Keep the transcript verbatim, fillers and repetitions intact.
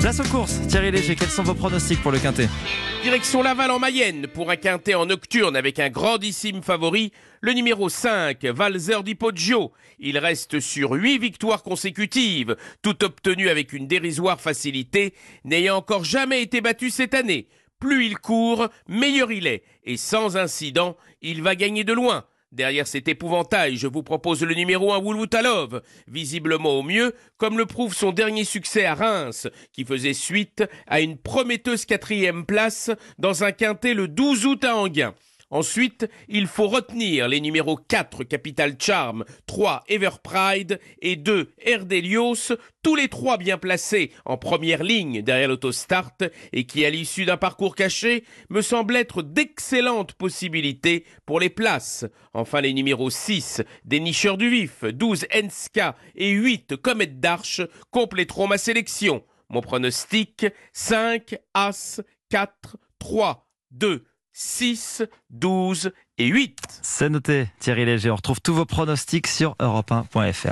Place aux courses. Thierry Léger, quels sont vos pronostics pour le Quintet? Direction Laval en Mayenne pour un quintet en nocturne avec un grandissime favori, le numéro cinq, Valzer di Poggio. Il reste sur huit victoires consécutives, tout obtenu avec une dérisoire facilité, n'ayant encore jamais été battu cette année. Plus il court, meilleur il est, et sans incident, il va gagner de loin. Derrière cet épouvantail, je vous propose le numéro un Wuluwutaalov, visiblement au mieux, comme le prouve son dernier succès à Reims, qui faisait suite à une prometteuse quatrième place dans un quintet le douze août à Enghien. Ensuite, il faut retenir les numéros quatre Capital Charm, trois Everpride et deux Erdelios, tous les trois bien placés en première ligne derrière l'autostart et qui, à l'issue d'un parcours caché, me semblent être d'excellentes possibilités pour les places. Enfin, les numéros six Dénicheur du Vif, douze Enska et huit Comète d'Arche compléteront ma sélection. Mon pronostic, cinq, As, quatre, trois, deux, six, douze et huit. C'est noté, Thierry Léger. On retrouve tous vos pronostics sur europe un point f r.